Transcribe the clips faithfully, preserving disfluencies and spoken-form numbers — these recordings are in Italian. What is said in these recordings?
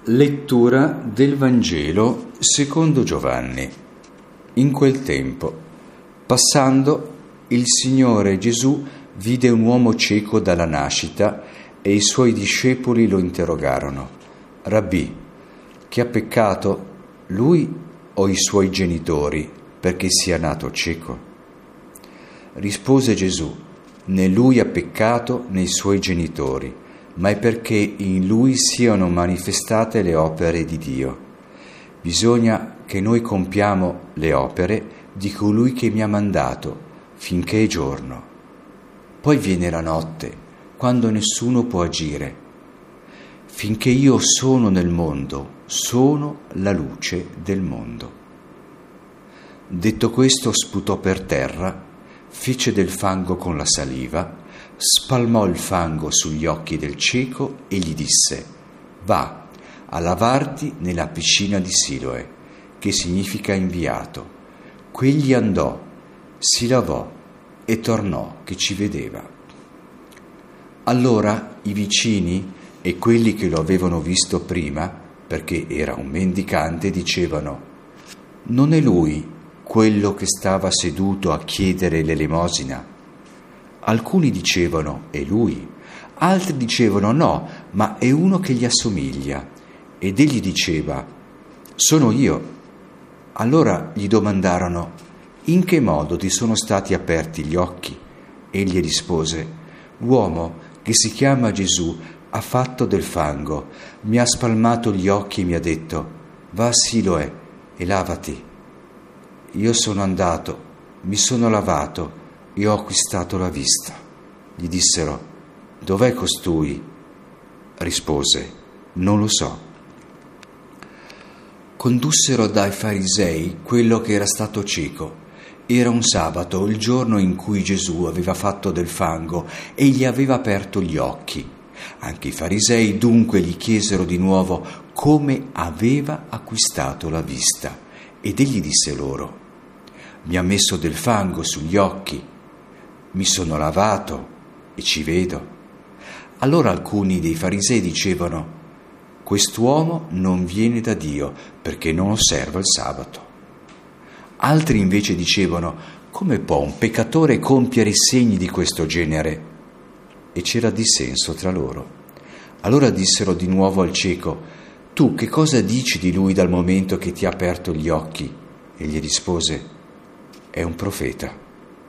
Lettura del Vangelo secondo Giovanni. In quel tempo, passando, il Signore Gesù vide un uomo cieco dalla nascita e i suoi discepoli lo interrogarono: Rabbì, chi ha peccato, lui o i suoi genitori, perché sia nato cieco? Rispose Gesù: né lui ha peccato né i suoi genitori, ma è perché in lui siano manifestate le opere di Dio. Bisogna che noi compiamo le opere di colui che mi ha mandato, finché è giorno. Poi viene la notte, quando nessuno può agire. Finché io sono nel mondo, sono la luce del mondo. Detto questo, sputò per terra, fece del fango con la saliva, spalmò il fango sugli occhi del cieco e gli disse: va a lavarti nella piscina di Siloe, che significa inviato. Quegli andò, si lavò e tornò che ci vedeva. Allora i vicini e quelli che lo avevano visto prima, perché era un mendicante, dicevano: non è lui quello che stava seduto a chiedere l'elemosina? Alcuni dicevano: è lui, altri dicevano: no, ma è uno che gli assomiglia. Ed egli diceva: sono io. Allora gli domandarono: in che modo ti sono stati aperti gli occhi? Egli rispose: l'uomo che si chiama Gesù ha fatto del fango, mi ha spalmato gli occhi e mi ha detto: va a Siloe e lavati. Io sono andato, mi sono lavato e ho acquistato la vista. Gli dissero: dov'è costui? Rispose: non lo so. Condussero dai farisei quello che era stato cieco. Era un sabato, il giorno in cui Gesù aveva fatto del fango e gli aveva aperto gli occhi. Anche i farisei dunque gli chiesero di nuovo come aveva acquistato la vista. Ed egli disse loro: mi ha messo del fango sugli occhi, mi sono lavato e ci vedo. Allora alcuni dei farisei dicevano: quest'uomo non viene da Dio, perché non osserva il sabato. Altri invece dicevano: come può un peccatore compiere segni di questo genere? E c'era dissenso tra loro. Allora dissero di nuovo al cieco: tu che cosa dici di lui dal momento che ti ha aperto gli occhi? E gli rispose: è un profeta.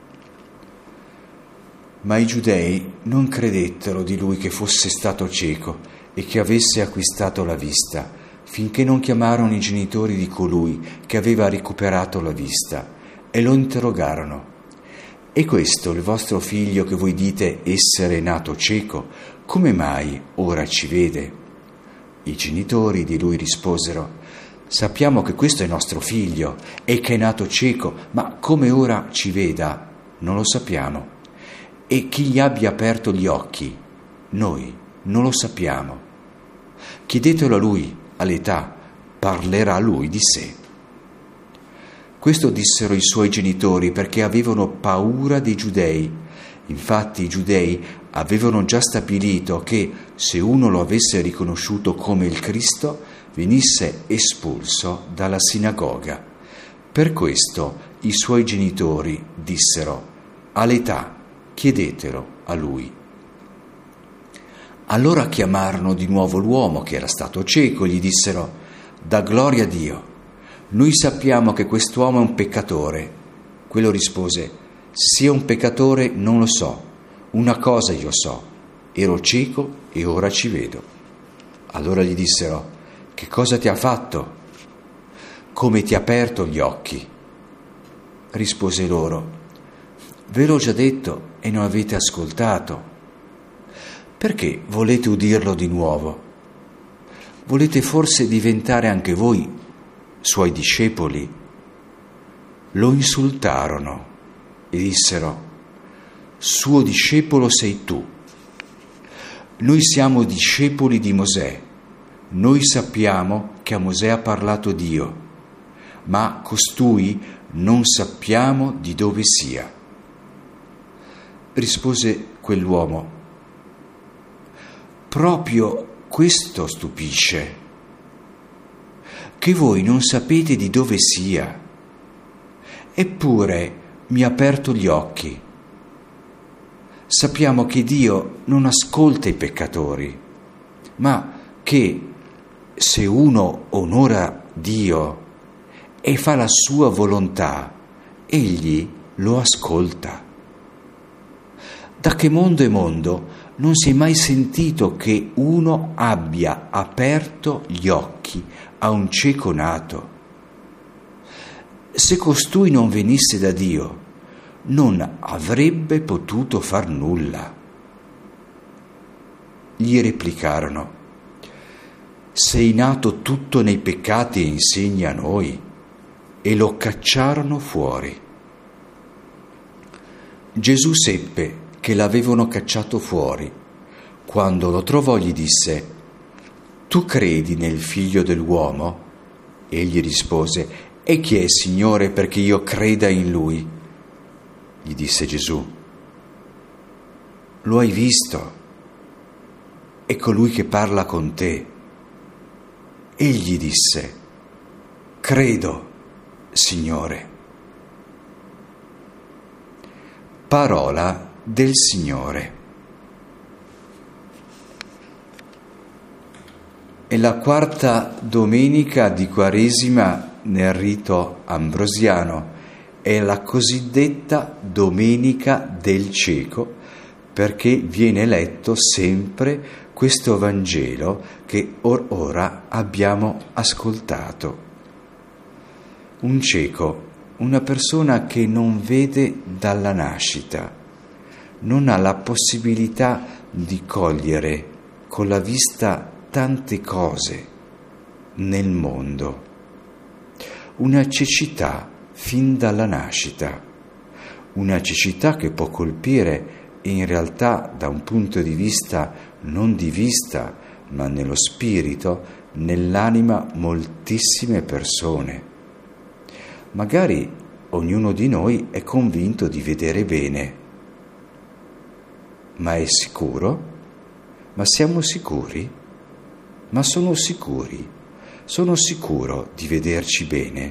Ma i giudei non credettero di lui che fosse stato cieco e che avesse acquistato la vista, finché non chiamarono i genitori di colui che aveva recuperato la vista e lo interrogarono: è questo il vostro figlio che voi dite essere nato cieco? Come mai ora ci vede? I genitori di lui risposero: sappiamo che questo è nostro figlio e che è nato cieco, ma come ora ci veda non lo sappiamo. E chi gli abbia aperto gli occhi, noi non lo sappiamo. Chiedetelo a lui, all'età, parlerà lui di sé. Questo dissero i suoi genitori perché avevano paura dei giudei. Infatti i giudei avevano già stabilito che se uno lo avesse riconosciuto come il Cristo, venisse espulso dalla sinagoga. Per questo i suoi genitori dissero: all'età, chiedetelo a lui. Allora chiamarono di nuovo l'uomo che era stato cieco e gli dissero: dà gloria a Dio, noi sappiamo che quest'uomo è un peccatore. Quello rispose: sia un peccatore non lo so, una cosa io so, ero cieco e ora ci vedo. Allora gli dissero: che cosa ti ha fatto? Come ti ha aperto gli occhi? Rispose loro: ve l'ho già detto e non avete ascoltato. Perché volete udirlo di nuovo? Volete forse diventare anche voi suoi discepoli? Lo insultarono e dissero: suo discepolo sei tu. Noi siamo discepoli di Mosè. Noi sappiamo che a Mosè ha parlato Dio, ma costui non sappiamo di dove sia. Rispose quell'uomo: proprio questo stupisce. che voi non sapete di dove sia. Eppure mi ha aperto gli occhi. Sappiamo che Dio non ascolta i peccatori, ma che se uno onora Dio e fa la sua volontà, Egli lo ascolta. Da che mondo è mondo non si è mai sentito che uno abbia aperto gli occhi a un cieco nato. Se costui non venisse da Dio, non avrebbe potuto far nulla. Gli replicarono: sei nato tutto nei peccati e insegni a noi? E lo cacciarono fuori. Gesù seppe che l'avevano cacciato fuori. Quando lo trovò gli disse: tu credi nel Figlio dell'uomo? Egli rispose: e chi è, Signore, perché io creda in Lui? Gli disse Gesù: lo hai visto, è colui che parla con te. Egli disse: credo, Signore. Parola del Signore. È la quarta domenica di Quaresima nel rito ambrosiano, è la cosiddetta Domenica del Cieco, perché viene letto sempre questo Vangelo che or ora abbiamo ascoltato. Un cieco, una persona che non vede dalla nascita, non ha la possibilità di cogliere con la vista tante cose nel mondo. Una cecità fin dalla nascita, una cecità che può colpire in realtà da un punto di vista non di vista, ma nello spirito, nell'anima moltissime persone. Magari ognuno di noi è convinto di vedere bene, ma è sicuro? Ma siamo sicuri? Ma sono sicuri? Sono sicuro di vederci bene?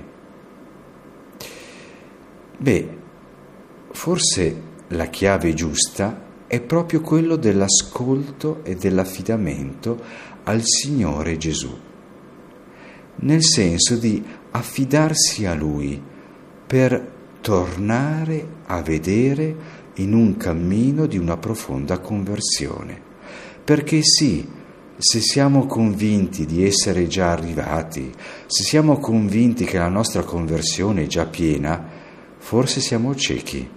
Beh, forse la chiave giusta è proprio quello dell'ascolto e dell'affidamento al Signore Gesù, nel senso di affidarsi a Lui per tornare a vedere in un cammino di una profonda conversione. Perché sì, se siamo convinti di essere già arrivati, se siamo convinti che la nostra conversione è già piena, forse siamo ciechi.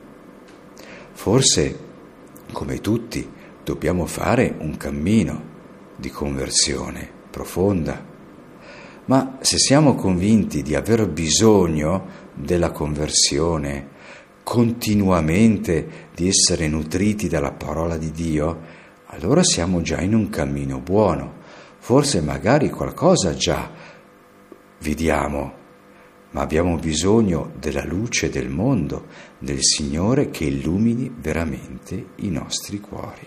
Forse, come tutti, dobbiamo fare un cammino di conversione profonda. Ma se siamo convinti di aver bisogno della conversione, continuamente di essere nutriti dalla parola di Dio, allora siamo già in un cammino buono. Forse magari qualcosa già vediamo, ma abbiamo bisogno della luce del mondo, del Signore che illumini veramente i nostri cuori.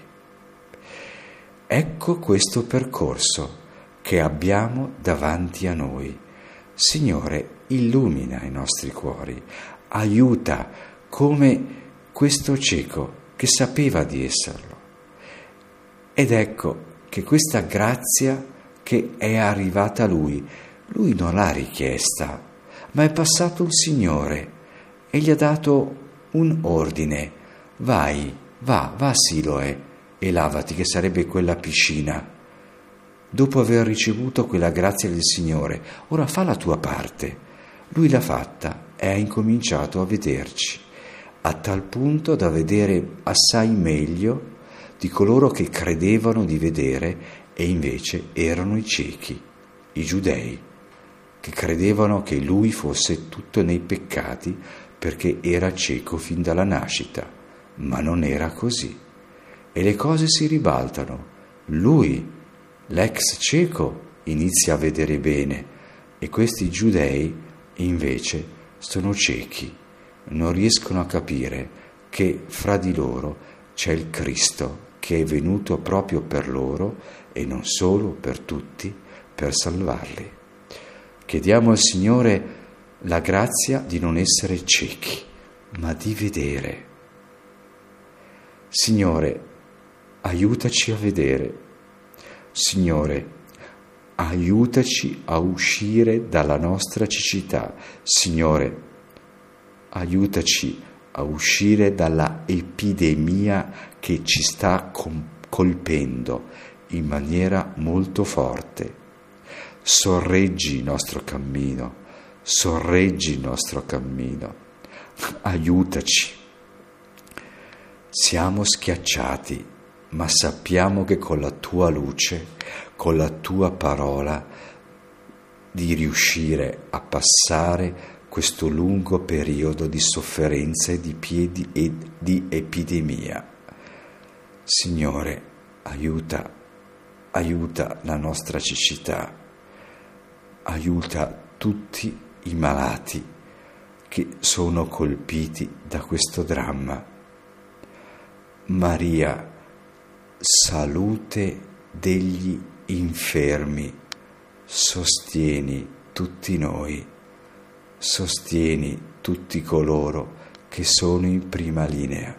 Ecco questo percorso che abbiamo davanti a noi. Signore, illumina i nostri cuori, aiuta come questo cieco che sapeva di esserlo. Ed ecco che questa grazia che è arrivata a lui, lui non l'ha richiesta, ma è passato un Signore e gli ha dato un ordine: vai, va, va a Siloe e lavati, che sarebbe quella piscina. Dopo aver ricevuto quella grazia del Signore, ora fa la tua parte. Lui l'ha fatta e ha incominciato a vederci, a tal punto da vedere assai meglio di coloro che credevano di vedere e invece erano i ciechi, i giudei, che credevano che lui fosse tutto nei peccati perché era cieco fin dalla nascita, ma non era così. E le cose si ribaltano. Lui, l'ex cieco, inizia a vedere bene e questi giudei invece sono ciechi, non riescono a capire che fra di loro c'è il Cristo che è venuto proprio per loro e non solo per tutti, per salvarli. Chiediamo al Signore la grazia di non essere ciechi, ma di vedere. Signore, aiutaci a vedere. Signore, aiutaci a uscire dalla nostra cecità. Signore, aiutaci a uscire dalla epidemia che ci sta colpendo in maniera molto forte. Sorreggi il nostro cammino, sorreggi il nostro cammino, aiutaci. Siamo schiacciati, ma sappiamo che con la tua luce, con la tua parola, di riuscire a passare questo lungo periodo di sofferenza e di piedi e di epidemia. Signore, aiuta, aiuta la nostra cecità, aiuta tutti i malati che sono colpiti da questo dramma. Maria, salute degli infermi, sostieni tutti noi, sostieni tutti coloro che sono in prima linea.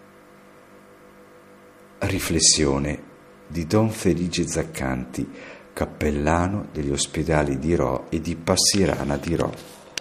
Riflessione di Don Felice Zaccanti, cappellano degli ospedali di Rho e di Passirana di Rho.